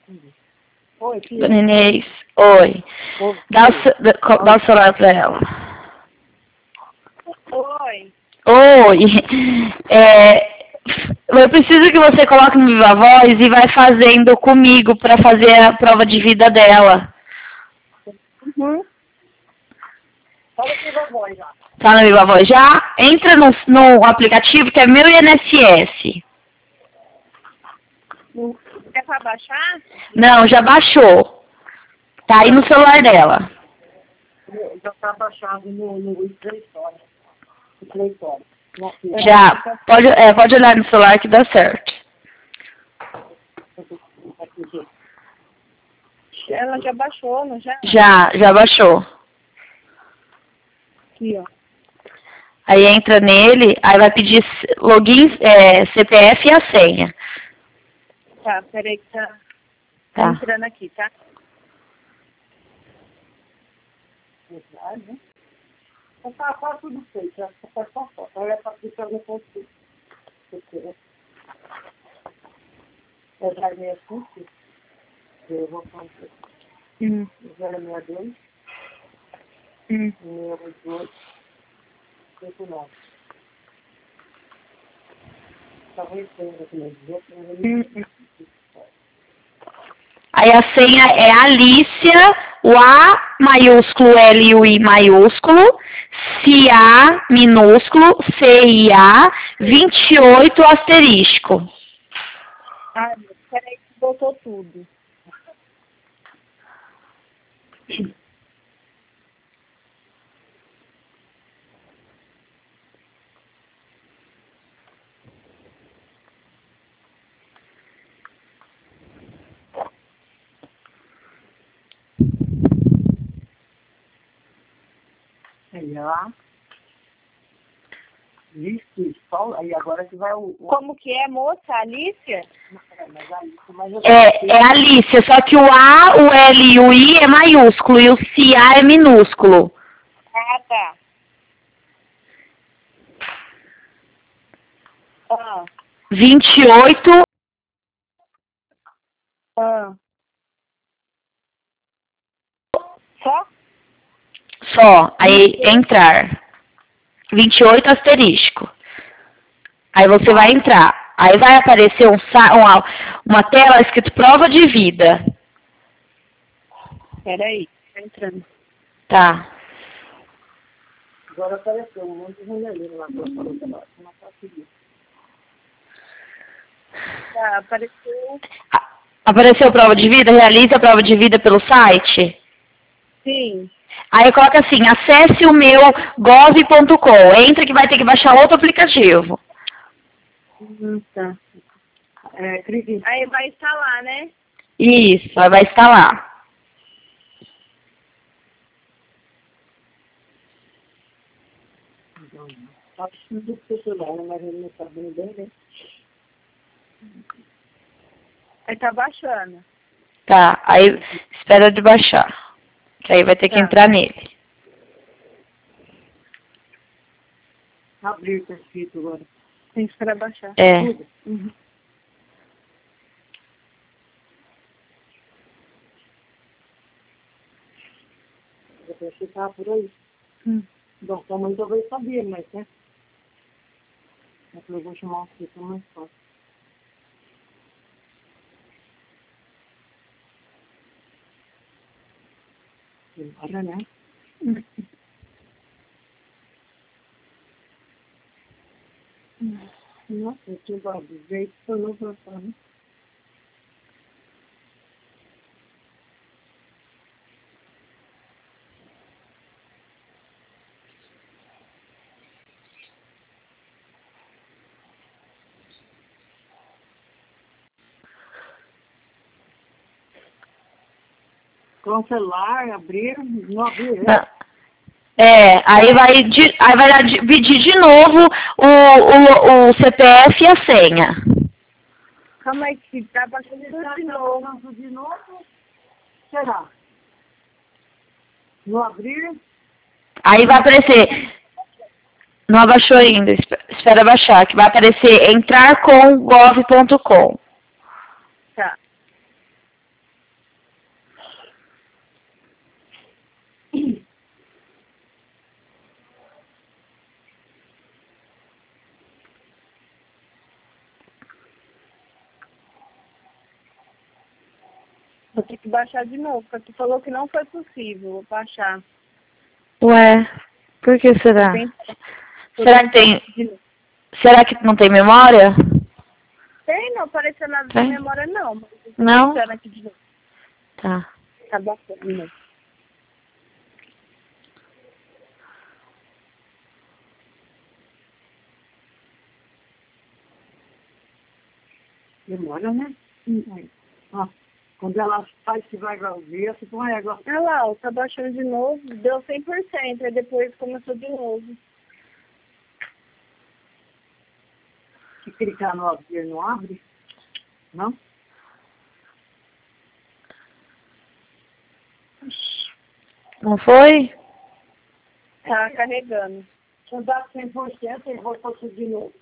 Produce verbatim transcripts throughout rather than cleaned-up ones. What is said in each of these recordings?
Oi, filha. Dona Inês, oi. Oi. Dá o, ce- dá dá o celular pra ela. Oi. Oi. É, eu preciso que você coloque no Viva Voz e vai fazendo comigo pra fazer a prova de vida dela. Uhum. Fala aqui, vovó, já. Tá no Viva Voz já? Entra no, no aplicativo que é meu I N S S. É pra baixar? Não, já baixou. Tá aí no celular dela. Já tá baixado no, no Play Store. No Play Store. Já. Pode, é, pode olhar no celular que dá certo. Ela já baixou, não já? Já, já baixou. Aqui, ó. Aí entra nele, aí vai pedir c- login, é, C P F e a senha. Tá, peraí que tá Tá. entrando aqui, tá? Verdade, né? Então tá quase tudo feito. Já tá só foto. Olha pra aplicar no consigo. Eu já ganhei assim, eu vou fazer. Hum. zero seis dois, Hum. seis oito oito, oito nove. Tá vencendo aqui no dia, Hum. Aí a senha é Alicia, o A maiúsculo, L e o I maiúsculo, C A minúsculo, C I A, vinte e oito asterisco. Ah, peraí que voltou tudo. Aí, ó. Isso, só, aí agora que vai o... o Como que é, moça? Alicia? mas aí, mas eu É, é Alicia, só que o A, o L e o I é maiúsculo e o C A é minúsculo. Ah, tá. Ah. vinte e oito, Ah. Só? só, aí entrar. vinte e oito asterisco. Aí você vai entrar. Aí vai aparecer um, sa- uma, uma tela escrito prova de vida. Peraí, tá entrando. Tá. Agora apareceu um monte de janelinho lá pra falar do lado. Não tá seguindo. Tá, apareceu. A- Apareceu prova de vida? Realize a prova de vida pelo site? Sim. Aí coloca assim, acesse o meu gov ponto com. Entra que vai ter que baixar outro aplicativo. Hum, tá. É, Cris, Aí vai instalar, né? Isso, aí vai instalar. tá tudo pro celular, né? Mas ele não tá vendo bem, né? Aí tá baixando. Tá, aí espera de baixar. Que aí vai ter que Tá. entrar nele. Abrir, tá escrito agora. Tem que esperar baixar. É. Tudo. Uhum. Eu pensei que tava por aí. Hum. Bom, sua mãe talvez sabia, mas, né? Eu falei, vou chamar você, que é mais fácil. Olha, né? Hum. Nossa, eu tinha dado jeito, foi não pra cá, né? Cancelar, abrir, não abrir, né? Não. É, aí vai, de, aí vai dar de- pedir de novo o, o, o C P F e a senha. Calma aí, que tá baixando tudo de novo. Novo. De novo? Será? Não abrir? Aí vai aparecer, não abaixou ainda, esp- espera baixar, que vai aparecer entrar com gov ponto com. Tá. Vou ter que baixar de novo, porque tu falou que não foi possível baixar. Ué, por que será? Vou tentar- vou Será que tentar tem... de novo. Será que não tem memória? Tem, não apareceu nada de Tem? memória não, mas eu tô Não? tentando aqui de novo. Tá. Tá bacana. Demora, né? Uhum. Ó, quando ela faz que vai ver, você põe agora. Olha lá, ó, tá baixando de novo, deu cem por cento, aí depois começou de novo. Se clicar no abrir, não abre? Não? Não foi? Tá carregando. Se eu dar cem por cento, eu vou fazer de novo.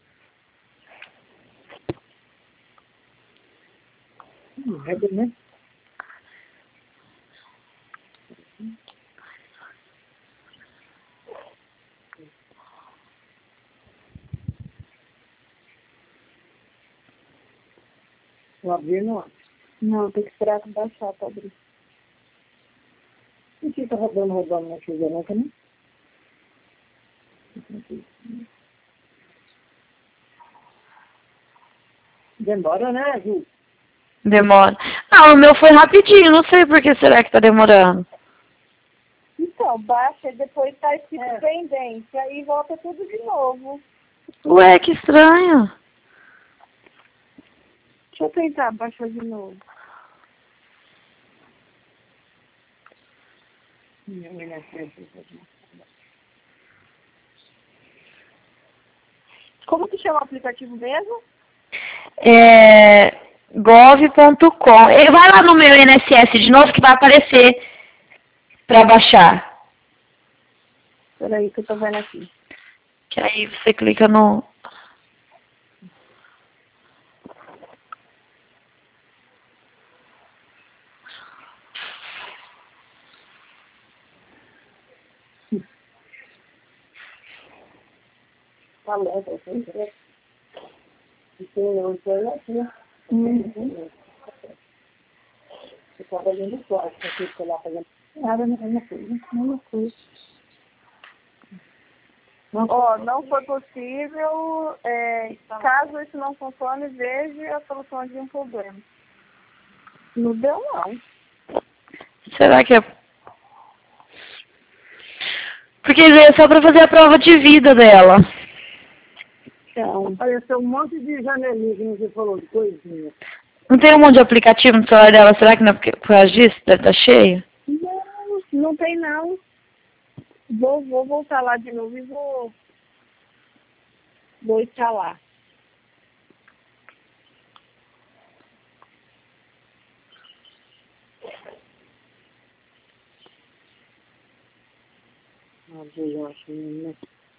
Hum, é bem, né? O abrir não abre. Não, tem que esperar que baixar pra abrir. E fica rodando, rodando na chuva, não, também? Demora, né, Ju? Demora. Ah, o meu foi rapidinho, não sei por que será que tá demorando. Então, baixa e depois tá escrito É. pendente, aí volta tudo de novo. Ué, que estranho. Deixa eu tentar baixar de novo. Como que chama o aplicativo mesmo? É... gov ponto com. Vai lá no meu I N S S de novo que vai aparecer pra baixar. Peraí que eu tô vendo aqui. Que aí você clica no... Tá lento, assim, né? E tem um internet, né? Uhum. Você tá fazendo plástico, aqui, sei lá, fazendo nada, não é uma coisa, não é uma coisa. Ó, não foi possível, é, caso isso não funcione, veja a solução de um problema. Não deu não. Será que é... Porque é só pra fazer a prova de vida dela. Então, Apareceu um monte de janelinha que você falou, de coisinha. Não tem um monte de aplicativo no celular dela? Será que não é porque- por causa disso? Deve estar cheio? não, não tem não. Vou, vou voltar lá de novo e vou, vou instalar. Ah, eu acho, né?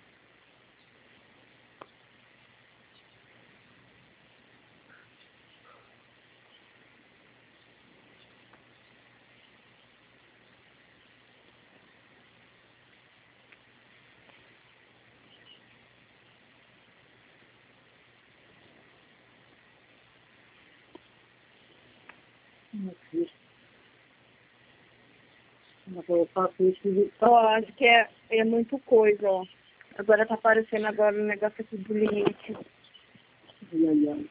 Não fiz. Mas eu faço isso de... Ó, acho que é, é muito coisa, ó. Agora tá aparecendo agora o negócio aqui do limite. Ai, ai, ai.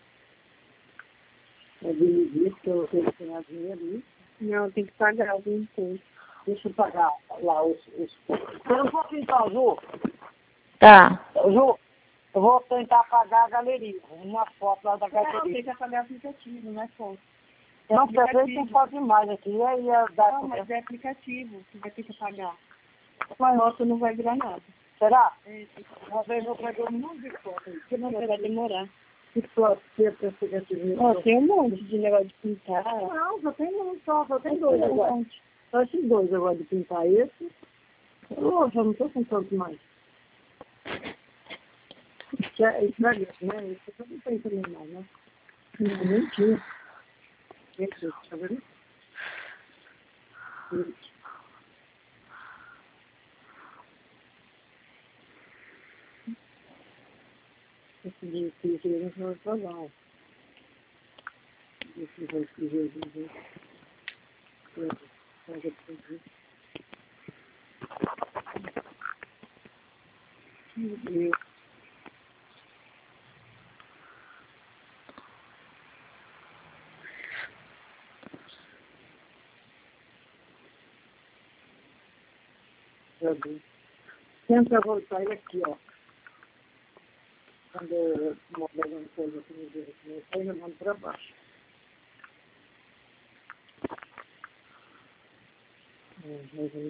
É de medir, porque eu tenho que ganhar dinheiro, né? Não, tem que pagar algum imposto. Deixa eu pagar lá os... os... Espera um pouquinho, então, Ju. Tá. Ju, eu vou tentar pagar a galeria. Uma foto lá da Não, galeria. tem que pagar aplicativo, não é foto. É Não, porque às vezes aplicativo. tem foto demais aqui. Aí ia dar... Não, mas é aplicativo que vai ter que pagar. Mas foto não vai virar nada. Será? É, tem que- Uma vez eu peguei um monte de foto aí. Que não vai demorar. que foto que é pra aplicativo. Ó, tem um monte de negócio de pintar. Não, só tem um só, só tem dois agora. Só esses dois agora de pintar esse. Eu já não tô com tanto mais. Isso é isso é isso, né? Isso eu não tem também mais, né? Não, nem tinha. Esse, tá vendo? Esse. Esse de filho não vai falar. Esse vai escrever Jesus. Meu Deus. Tenta voltar ele aqui, ó. Quando eu mostro alguma coisa que me diz aqui, eu me mando para baixo. Uhum.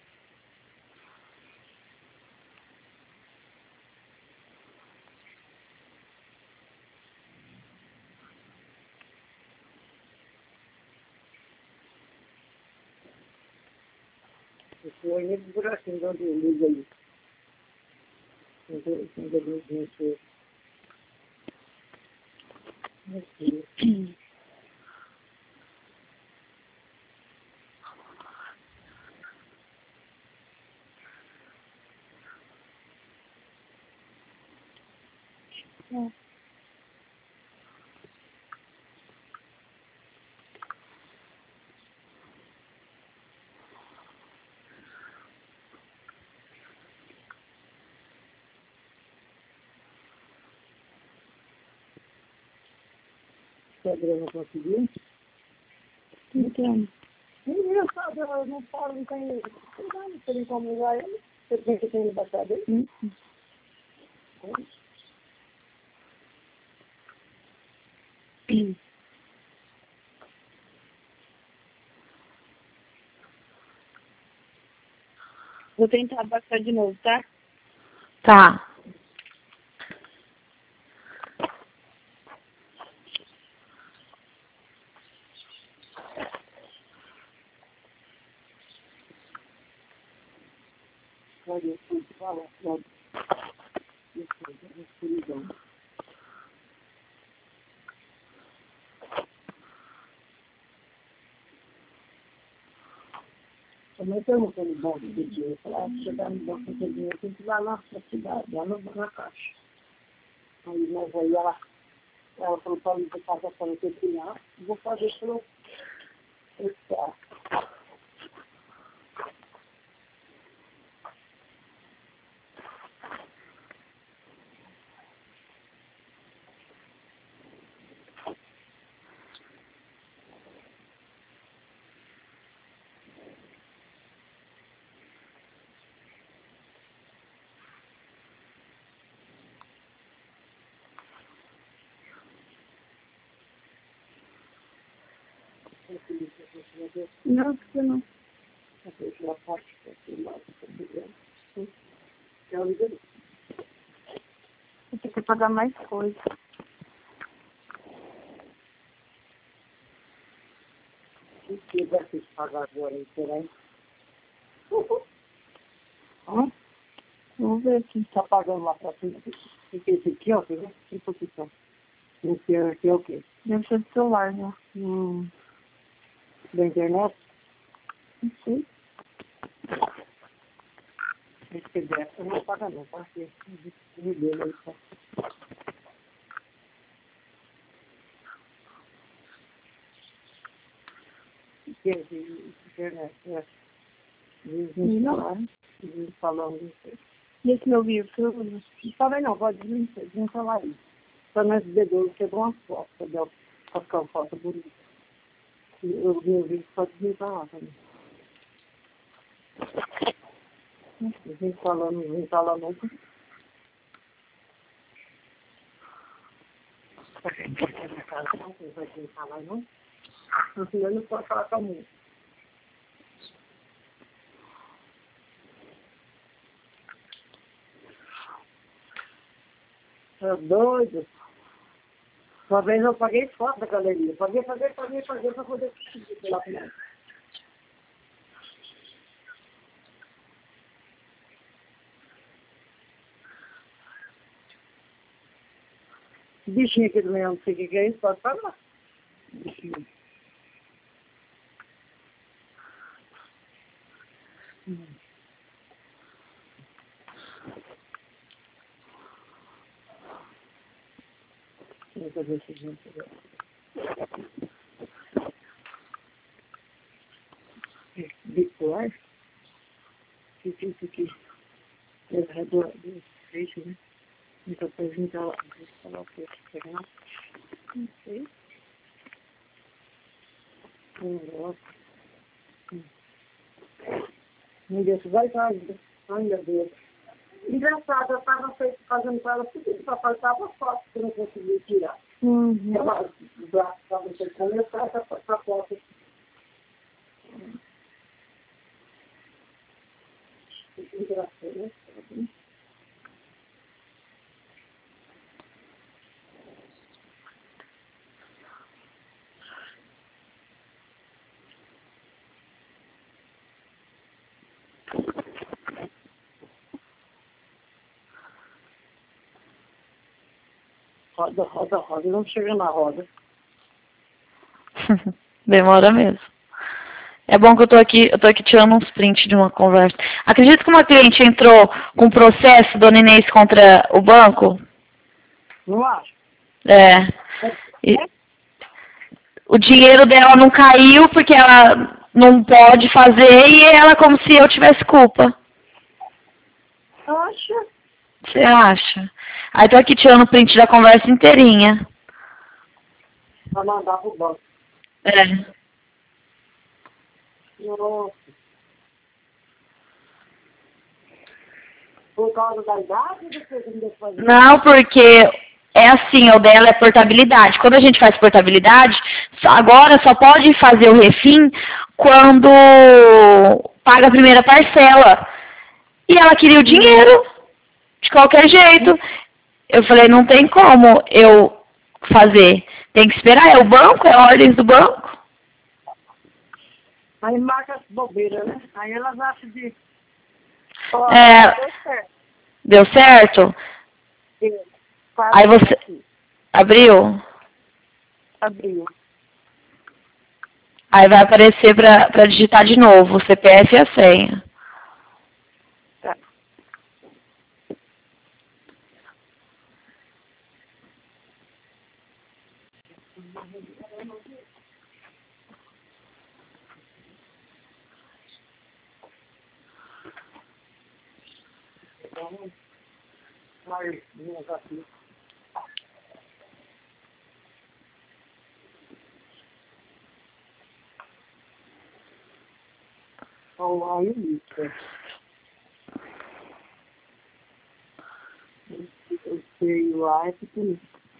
Esse olho é de buraquinho de onde liga aí. Quando ele mexer. Aqui. É. Se a grana conseguiu? Então. É engraçado, eu não falo, não tem. Não tem como usar ele. Você tem que ter ele baixado aí? Hum. Hum. Vou tentar baixar de novo, tá? Tá. Olha, eu fui falar, olha. Isso é escuridão. Também perguntando no banco de dinheiro. Falar, se chegar no banco de dinheiro, tem que ir lá na cidade, lá na caixa. Aí nós aí ela, ela falou para mim que estava falando que eu criar, vou fazer pelo Estado. Não, porque não. Eu parte eu tenho que pagar mais coisa. O que vai ter que pagar agora aí, será? Hã? Vamos ver aqui. Está pagando lá para frente. O que é esse aqui, ó? Que posição? Esse aqui é o quê? Deve ser do celular, já. Hum. Da internet? Não sei. Esse P D F eu não paga não, tá? Porque me deu aí, tá? O que é de internet? É. Não. Falando isso. E esse meu vídeo, não falei não, pode desinstalar aí. Só nesse dedo quebrou uma foto, entendeu? Pra ficar uma foto bonita. Eu vi o vídeo só desinstalar também. Desinstalando, desinstalar nunca. Não pode ter na casa não, não vai desinstalar não. Eu não posso falar com a mãe. É doido. Uma vez eu paguei foto da galeria. Paguei, paguei, paguei, paguei para poder conseguir pela frente. Bichinho aqui do meio, não sei o que é isso, pode falar. Bichinho. Hum. Deixa eu ver se a gente... bipolar, que fica aqui ao redor do fecho, né? Então, para juntar lá, deixa eu falar o que é que não sei. Nossa. Meu Deus, vai fazer. Ai, meu Deus. Engraçado, eu estava fazendo para ela tudo, só faltava foto que eu não conseguia tirar. Uhum. Ela, o braço estava secando, eu estava com a foto. Engraçado, né? Roda, roda, roda, não chega na roda. Demora mesmo. É bom que eu tô aqui, eu tô aqui tirando uns prints de uma conversa. Acredito que uma cliente entrou com processo, dona Inês, contra o banco? Não acho. É. E o dinheiro dela não caiu porque ela não pode fazer e ela como se eu tivesse culpa. Acha? Você acha? Aí tô aqui tirando print da conversa inteirinha. Pra mandar pro banco. É. Nossa. Por causa da idade ou depois não deu fazer? Não, porque é assim, o dela é portabilidade. Quando a gente faz portabilidade, só- agora só pode fazer o refim quando paga a primeira parcela. E ela queria o dinheiro, de qualquer jeito. Eu falei, não tem como eu fazer. Tem que esperar, é o banco, é ordens do banco. Aí marca as bobeiras, né? Aí elas acham de... Ó, É, deu certo. deu certo? Deu. Aí Quase você aqui. abriu? Abriu. Aí vai aparecer para para digitar de novo o C P F e a senha. Tá. Aí, vamos aqui. Então, aí, isso. Eu sei lá, é pequenininho.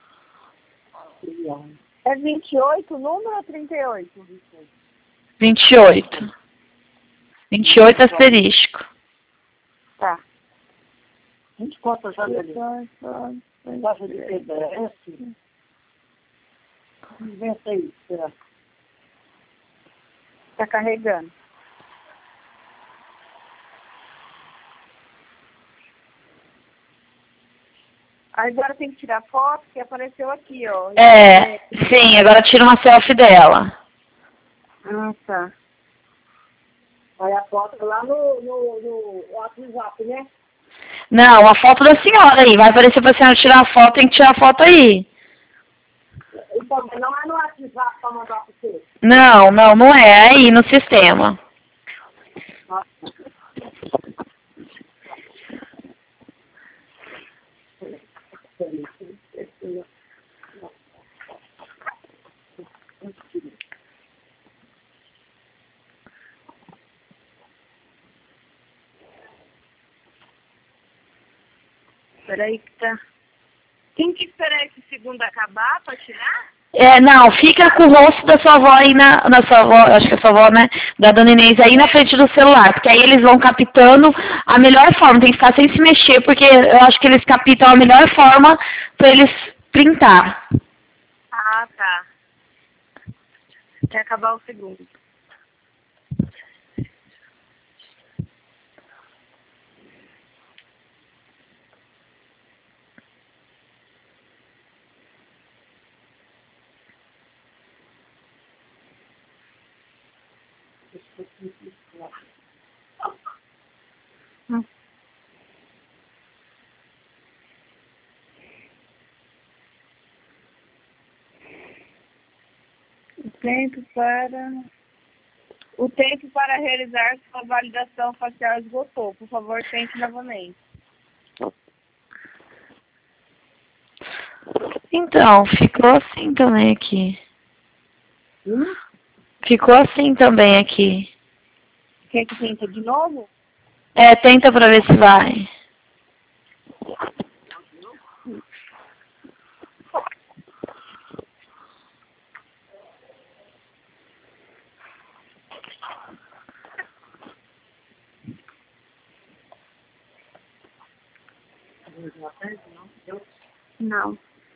É vinte e oito o número ou trinta e oito? vinte e oito. vinte e oito asterisco. Tá. A gente conta já dele. Taxa de P D S. Inventa aí, será? Tá carregando. Agora tem que tirar foto que apareceu aqui, ó. É, sim, agora tira uma selfie dela. Ah, tá. Aí a foto lá no, no, no WhatsApp, né? Não, a foto da senhora aí. Vai aparecer pra senhora tirar a foto, tem que tirar a foto aí. Então, não é no WhatsApp para mandar para você. Não, não, não é. É aí no sistema. Peraí que tá. Tem que esperar esse segundo acabar pra tirar? É, não, fica com o rosto da sua avó aí na, na sua avó, acho que é sua avó, né? Da dona Inês aí na frente do celular, porque aí eles vão captando a melhor forma, tem que ficar sem se mexer, porque eu acho que eles captam a melhor forma pra eles printar. Ah, tá. Tem que acabar o segundo. Hum. O tempo para... O tempo para realizar sua validação facial esgotou. Por favor, tente novamente. Então, ficou assim também aqui. Hum? Ficou assim também aqui. Quer que tente de novo? É, tenta pra ver se vai. Não.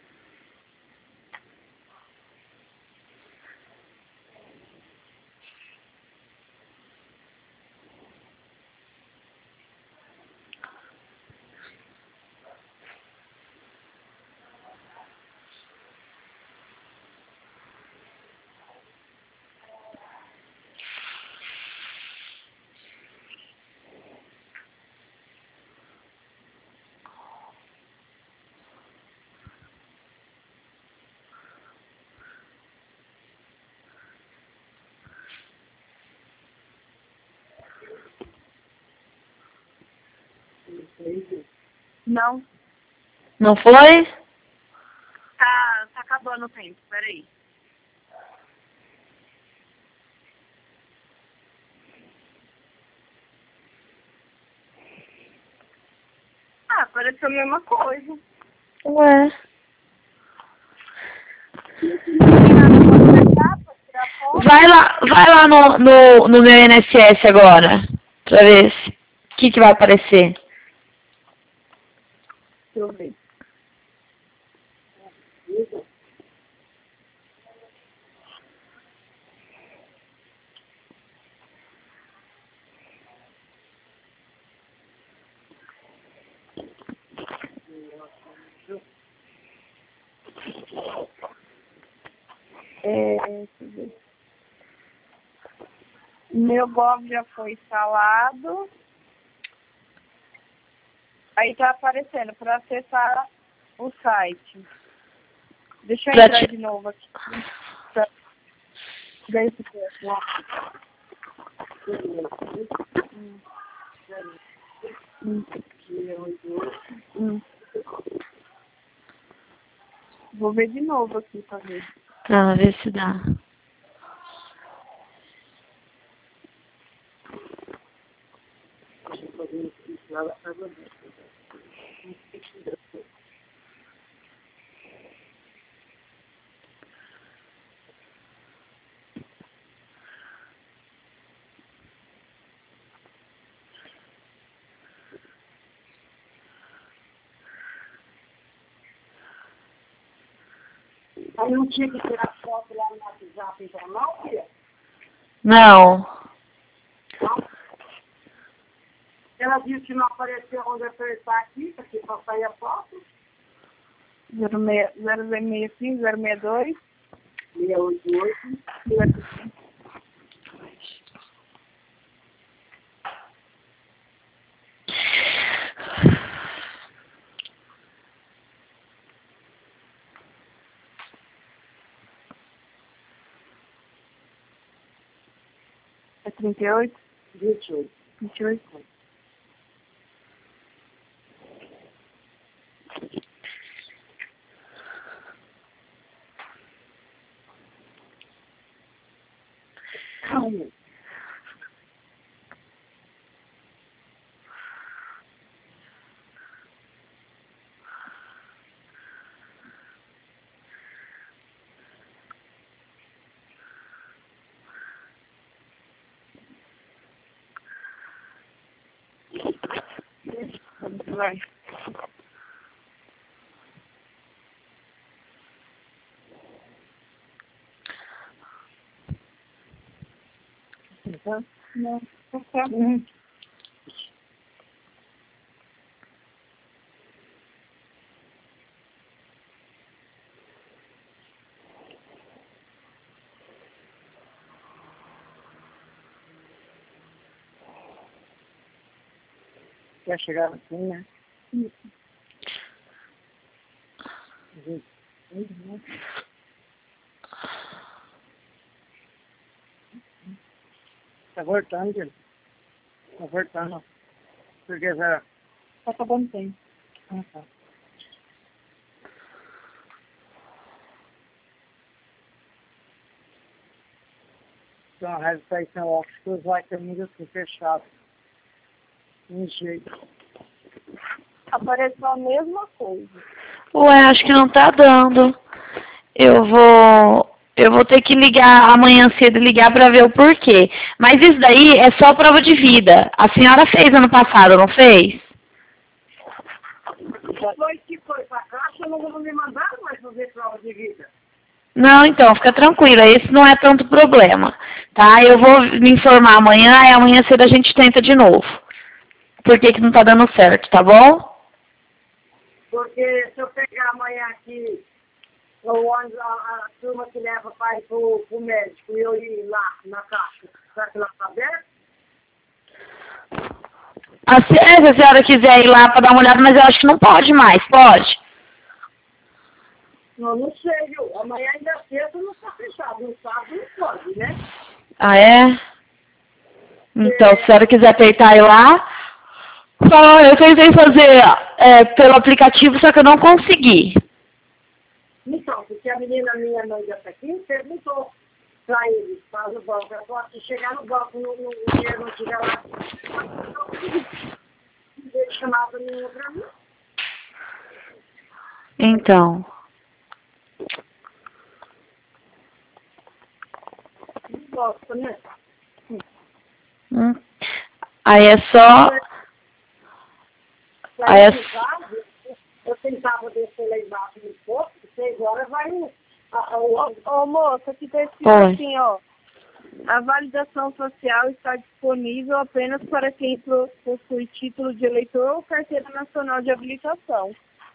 Não. Não foi? Tá, tá acabando o tempo, peraí. Ah, pareceu a mesma coisa. Ué. Vai lá, vai lá no, no, no meu I N S S agora, pra ver se, o que, que vai aparecer. Deixa eu ver. É, deixa eu ver. Meu Gov já foi instalado. Aí tá aparecendo para acessar o site. Deixa eu Pra entrar ti- de novo aqui. Pra ver esse texto lá. Hum. Hum. Hum. Vou ver de novo aqui pra ver. Tá, ver se dá. Aí não tinha que tirar foto lá no WhatsApp então não, filha? Não. Não? Ela disse que não apareceu onde apertar aqui, aqui para sair a foto. zero seis cinco, zero seis dois. seis oito oito. É trinta e oito? vinte e oito. vinte e oito. Calma. Vai. Tá? Não, tá certo. Uhum. Quer chegar assim, né? Isso. Uhum. Tá voltando, filho. Tá voltando. Porque já... Tá acabando o tempo. Ah, tá. Então, a restrição óculos vai ter muito assim fechado. Não jeito. Apareceu a mesma coisa. Ué, acho que não tá dando. Eu vou... Eu vou ter que ligar amanhã cedo e ligar pra ver o porquê. Mas isso daí é só prova de vida. A senhora fez ano passado, não fez? Depois que foi pra caixa, não vou me mandar mais fazer prova de vida. Não, então, fica tranquila. Esse não é tanto problema, tá? Eu vou me informar amanhã e amanhã cedo a gente tenta de novo. Por que que não tá dando certo, tá bom? Porque se eu pegar amanhã aqui o ônibus, a, a turma que leva para ir pro, pro médico e eu ir lá na caixa, será que lá tá aberto? A se a senhora quiser ir lá para dar uma olhada, mas eu acho que não pode mais, pode? Não, não sei, viu? Amanhã ainda é cedo, não está fechado. No sábado não pode, né? Ah, é? Então, se a senhora quiser tentar ir lá, só eu tentei fazer é, pelo aplicativo, só que eu não consegui. Então, porque a menina minha mãe dessa aqui perguntou para eles, para o banco. Ela falou assim, chegar no banco, no, no, o dinheiro não tiver lá, não veio chamada nenhuma para mim. Então. Não gosta, né? Hum. Aí é só... Aí é... Eu tentava descer lá embaixo no posto, seis horas vai... Ô, ô moça, aqui tá escrito Oi. assim, ó. A validação social está disponível apenas para quem possui título de eleitor ou carteira nacional de habilitação.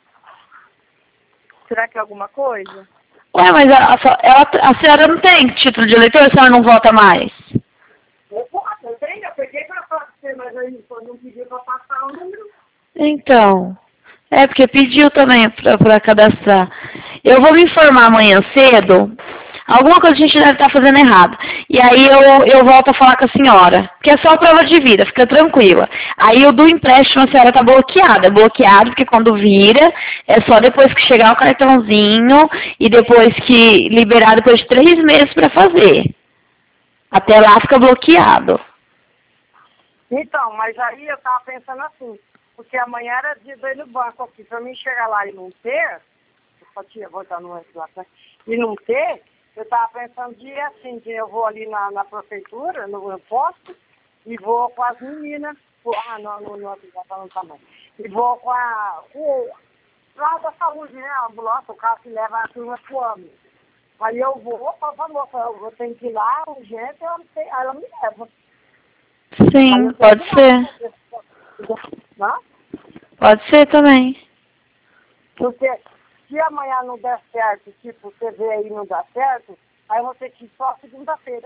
Será que é alguma coisa? Ué, mas a, a, ela, a senhora não tem título de eleitor, a senhora não vota mais? Eu posso, eu tenho, eu peguei para fazer, mas aí não pediu para passar o número. Então, é porque pediu também para cadastrar. Eu vou me informar amanhã cedo. Alguma coisa a gente deve estar fazendo errado. E aí eu, eu volto a falar com a senhora. Que é só prova de vida, fica tranquila. Aí o do empréstimo a senhora está bloqueada. É bloqueado porque quando vira, é só depois que chegar o cartãozinho e depois que liberar depois de três meses para fazer. Até lá fica bloqueado. Então, mas aí eu estava pensando assim, porque amanhã era dia do ir no banco aqui, para mim chegar lá e não ter, eu só tinha voltar no antes lá, né? E não ter, eu estava pensando de ir assim, que eu vou ali na, na prefeitura, no posto, e vou com as meninas, ah, não, não, não, não tá mais, e vou com a, com lá da saúde, né, a ambulância, o carro que leva a turma pro homem. Aí eu vou, falo, moça, eu tenho que ir lá, urgente, ela, me, ela me leva. Sim, pode ser. Não? Pode ser também. Porque se amanhã não der certo, tipo, você vê aí não dá certo, aí eu vou ter que ir só segunda-feira.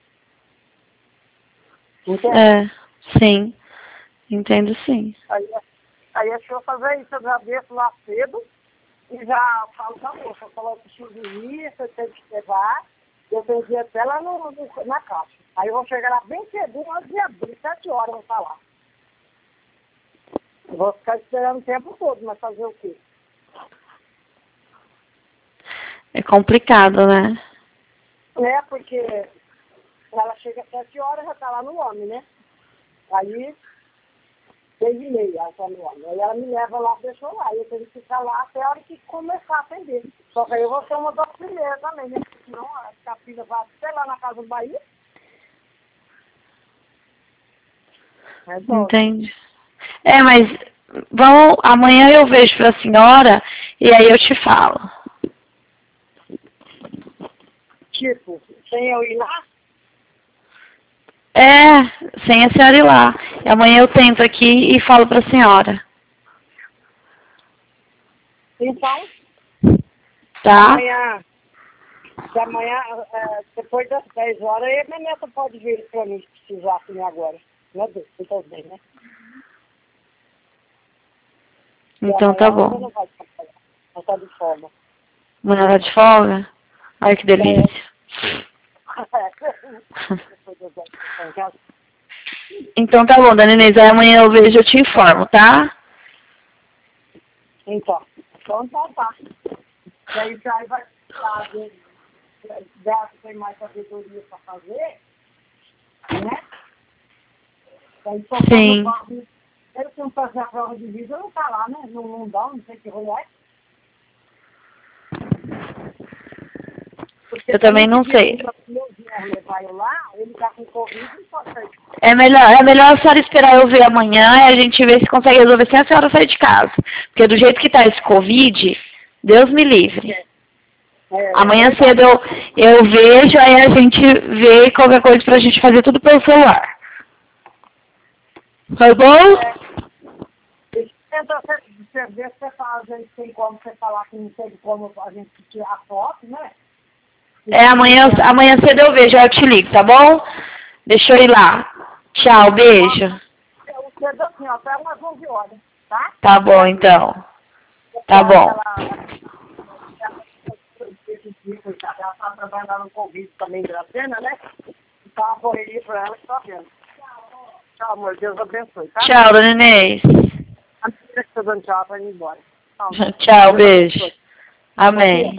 Entende? É, sim. Entendo sim. Aí, aí eu vou fazer isso, eu já desço lá cedo e já falo pra moça, eu falo, eu preciso ir, você tem que levar, eu tenho que ir até lá no, no, na caixa. Aí eu vou chegar lá bem cedo, antes de abrir, sete horas eu vou estar lá. Eu vou ficar esperando o tempo todo, mas fazer o quê? É complicado, né? É, porque ela chega às sete horas, já está lá no homem, né? Aí, seis e meia, ela está no homem. Aí ela me leva lá, deixou lá. E eu tenho que ficar lá até a hora que começar a atender. Só que aí eu vou ser uma das primeiras também, né? Porque senão a filha vai até lá na casa do Bahia. É bom. Entende? É, mas vamos, amanhã eu vejo pra senhora e aí eu te falo. Tipo, sem eu ir lá? É, sem a senhora ir lá. E amanhã eu tento aqui e falo pra senhora. Então, Tá? amanhã, de amanhã, é, depois das dez horas, aí a minha neta pode vir pra mim se precisar assim agora. Meu Deus, então bem, né? Então tá bom. Não vai trabalhar, ela tá de folga. Amanhã tá de folga? Ai, que delícia. Então tá bom, Dona Inês. Aí amanhã eu vejo, eu te informo, tá? Então, então tá, tá. Daí o Caio vai fazer, já tem mais sabedoria para fazer, né? Daí só Sim. quando eles não fazer a prova de vida, não tá lá, né? Não, não dá, não sei que rolê. Eu também não sei. Levar eu lá, ele tá com Covid e só sai. É melhor, é melhor a senhora esperar eu ver amanhã e a gente ver se consegue resolver sem a senhora sair de casa. Porque do jeito que tá esse Covid, Deus me livre. É. É, Amanhã é cedo eu, eu vejo, aí a gente vê qualquer coisa pra gente fazer tudo pelo celular. Tá bom? É. Tenta você ver se você fala, a gente tem como você falar que não tem como a gente tirar foto, né? É, amanhã, amanhã cedo eu vejo, aí eu te ligo, tá bom? Deixa eu ir lá. Tchau, beijo. Eu cedo assim, ó, até umas onze horas, tá? Tá bom, então. Tá bom. Ela tá trabalhando no Covid também, Gracena, né? Então a correria pra ela que tá vendo. Tchau, amor. Deus abençoe, tá? Tchau, Dona Inês. A menina que tá dando tchau pra ir embora. Tchau, beijo. Amém.